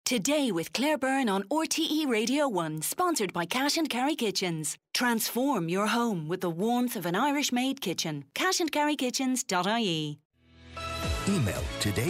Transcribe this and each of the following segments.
Today with Claire Byrne on RTE Radio 1, sponsored by Cash and Carry Kitchens. Transform your home with the warmth of an Irish-made kitchen. cashandcarrykitchens.ie. Email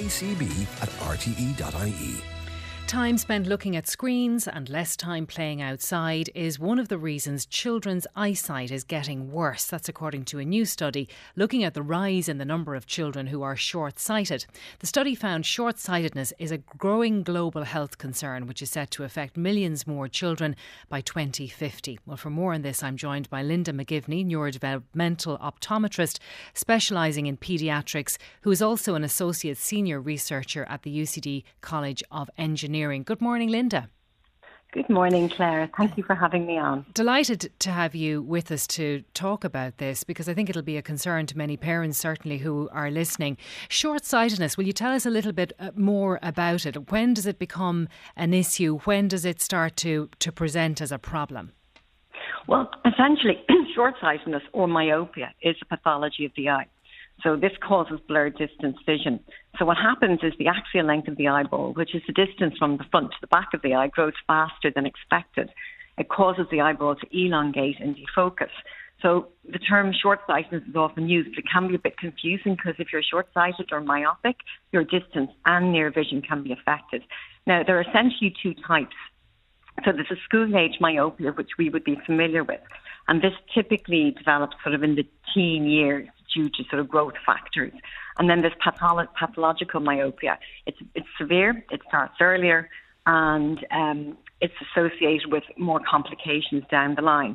todaycb@rte.ie. Time spent looking at screens and less time playing outside is one of the reasons children's eyesight is getting worse. That's according to a new study looking at the rise in the number of children who are short-sighted. The study found short-sightedness is a growing global health concern which is set to affect millions more children by 2050. Well, for more on this, I'm joined by Linda McGivney, neurodevelopmental optometrist specialising in paediatrics, who is also an associate senior researcher at the UCD College of Engineering. Good morning, Linda. Good morning, Claire. Thank you for having me on. Delighted to have you with us to talk about this, because I think it'll be a concern to many parents, certainly, who are listening. Short-sightedness, will you tell us a little bit more about it? When does it become an issue? When does it start to present as a problem? Well, essentially, short-sightedness or myopia is a pathology of the eye. So this causes blurred distance vision. So what happens is the axial length of the eyeball, which is the distance from the front to the back of the eye, grows faster than expected. It causes the eyeball to elongate and defocus. So the term short-sightedness is often used, but it can be a bit confusing because if you're short-sighted or myopic, your distance and near vision can be affected. Now, there are essentially two types. So there's a school-age myopia, which we would be familiar with, and this typically develops sort of in the teen years due to sort of growth factors. And then there's pathological myopia. It's severe, it starts earlier, and it's associated with more complications down the line.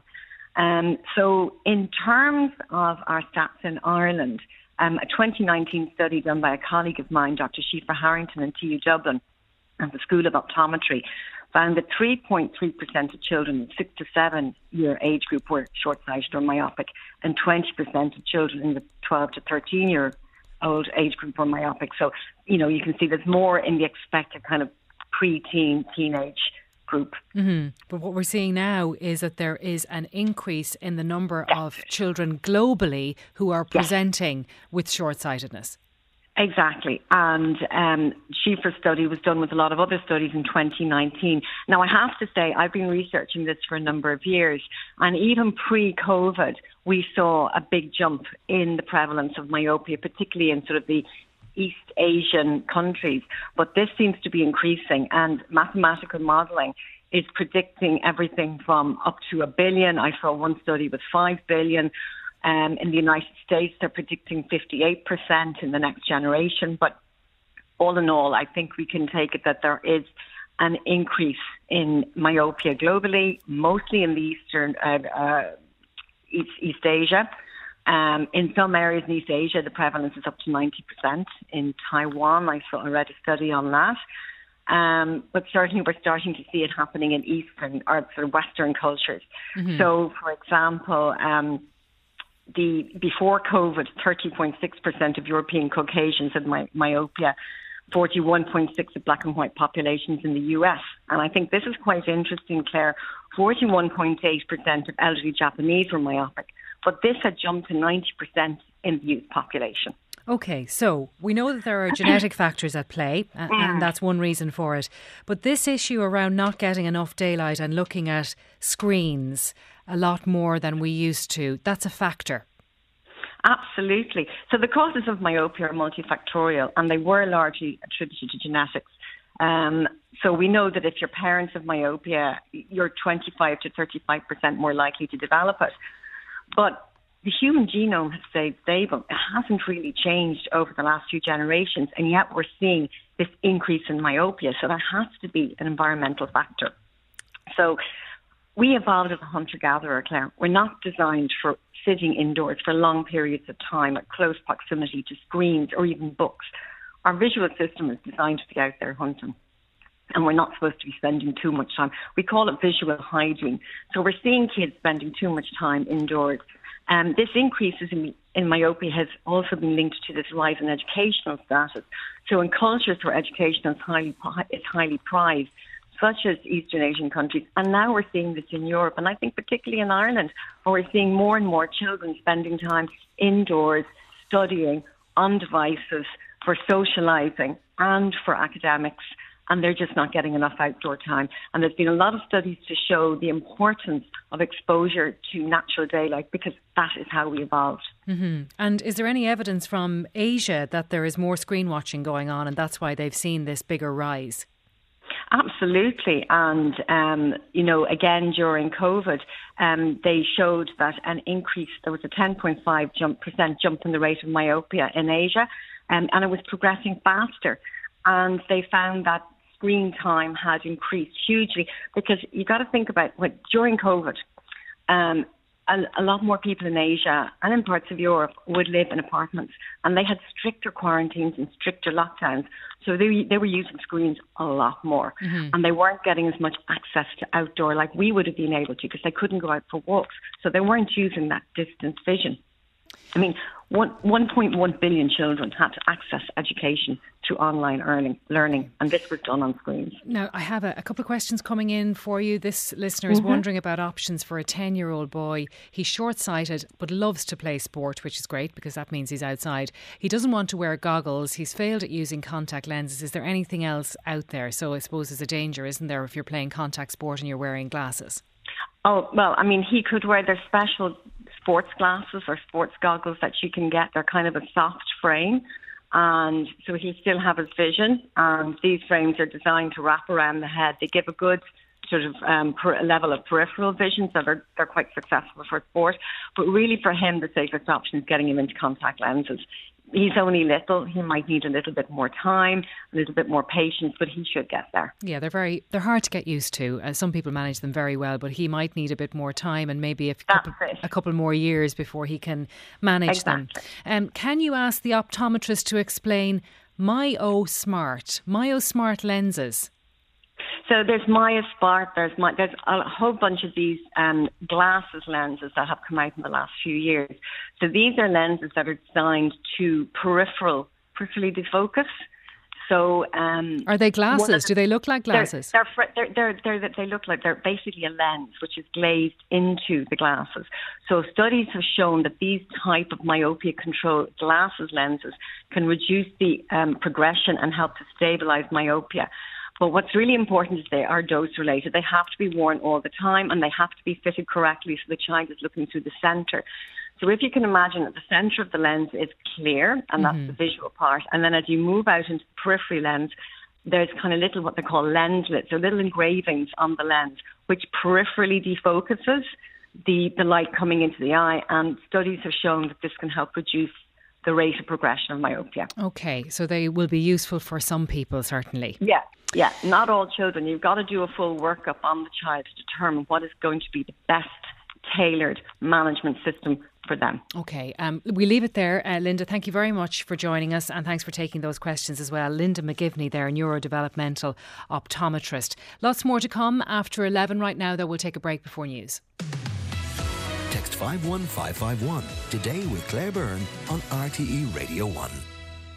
So in terms of our stats in Ireland, a 2019 study done by a colleague of mine, Dr. Shifa Harrington in TU Dublin and the School of Optometry, found that 3.3% of children in 6 to 7 year age group were short-sighted or myopic, and 20% of children in the 12 to 13 year old age group were myopic. So, you know, you can see there's more in the expected kind of pre-teen, teenage group. Mm-hmm. But what we're seeing now is that there is an increase in the number of children globally who are presenting with short-sightedness. Exactly. And Shifa's study was done with a lot of other studies in 2019. Now, I have to say, I've been researching this for a number of years. And even pre-COVID, we saw a big jump in the prevalence of myopia, particularly in sort of the East Asian countries. But this seems to be increasing. And mathematical modelling is predicting everything from up to 1 billion. I saw one study with 5 billion. In the United States, they're predicting 58% in the next generation. But all in all, I think we can take it that there is an increase in myopia globally, mostly in the East Asia. In some areas in East Asia, the prevalence is up to 90%. In Taiwan, I read a study on that. But certainly we're starting to see it happening in Eastern or sort of Western cultures. Mm-hmm. So, for example, before COVID, 30.6% of European Caucasians had myopia, 41.6% of black and white populations in the US. And I think this is quite interesting, Claire. 41.8% of elderly Japanese were myopic, but this had jumped to 90% in the youth population. OK, so we know that there are genetic factors at play, and that's one reason for it. But this issue around not getting enough daylight and looking at screens a lot more than we used to, that's a factor. Absolutely. So the causes of myopia are multifactorial, and they were largely attributed to genetics. So we know that if your parents have myopia, you're 25 to 35% more likely to develop it. But the human genome has stayed stable. It hasn't really changed over the last few generations, and yet we're seeing this increase in myopia. So there has to be an environmental factor. So we evolved as a hunter-gatherer, Claire. We're not designed for sitting indoors for long periods of time at close proximity to screens or even books. Our visual system is designed to be out there hunting, and we're not supposed to be spending too much time. We call it visual hygiene. So we're seeing kids spending too much time indoors. This increase in myopia has also been linked to this rise in educational status. So in cultures where education is highly prized, such as Eastern Asian countries, and now we're seeing this in Europe, and I think particularly in Ireland, where we're seeing more and more children spending time indoors, studying on devices for socialising and for academics and they're just not getting enough outdoor time. And there's been a lot of studies to show the importance of exposure to natural daylight, because that is how we evolved. Mm-hmm. And is there any evidence from Asia that there is more screen watching going on, and that's why they've seen this bigger rise? Absolutely. And, again, during COVID, they showed that an increase, there was a 10.5% jump in the rate of myopia in Asia, and it was progressing faster. And they found that screen time had increased hugely, because you got to think about during COVID, a lot more people in Asia and in parts of Europe would live in apartments, and they had stricter quarantines and stricter lockdowns. So they were using screens a lot more, and they weren't getting as much access to outdoor like we would have been able to, because they couldn't go out for walks. So they weren't using that distance vision. I mean, 1.1 billion children had to access education through online learning, and this was done on screens. Now, I have a couple of questions coming in for you. This listener is wondering about options for a 10-year-old boy. He's short-sighted but loves to play sport, which is great because that means he's outside. He doesn't want to wear goggles. He's failed at using contact lenses. Is there anything else out there? So I suppose there's a danger, isn't there, if you're playing contact sport and you're wearing glasses? Oh, well, I mean, he could wear their special sports glasses or sports goggles that you can get. They're kind of a soft frame, and so he'll still have his vision. These frames are designed to wrap around the head. They give a good sort of level of peripheral vision, so they're quite successful for sport. But really for him, the safest option is getting him into contact lenses. He's only little. He might need a little bit more time, a little bit more patience, but he should get there. Yeah, they're hard to get used to. Some people manage them very well, but he might need a bit more time and maybe a couple more years before he can manage them. Can you ask the optometrist to explain MyoSmart lenses? So there's MyoSmart, there's a whole bunch of these glasses lenses that have come out in the last few years. So these are lenses that are designed to peripherally defocus. So are they glasses? Do they look like glasses? They look like they're basically a lens which is glazed into the glasses. So studies have shown that these type of myopia control glasses lenses can reduce the progression and help to stabilize myopia. But what's really important is they are dose related. They have to be worn all the time, and they have to be fitted correctly so the child is looking through the centre. So if you can imagine that the centre of the lens is clear, and that's the visual part, and then as you move out into the periphery lens, there's kind of little what they call lenslets, or little engravings on the lens, which peripherally defocuses the light coming into the eye, and studies have shown that this can help reduce the rate of progression of myopia. Okay, so they will be useful for some people, certainly. Yeah, not all children. You've got to do a full workup on the child to determine what is going to be the best tailored management system for them. Okay, we leave it there. Linda, thank you very much for joining us, and thanks for taking those questions as well. Linda McGivney there, neurodevelopmental optometrist. Lots more to come after 11. Right now, though, we'll take a break before news. Text 51551 today with Claire Byrne on RTE Radio 1.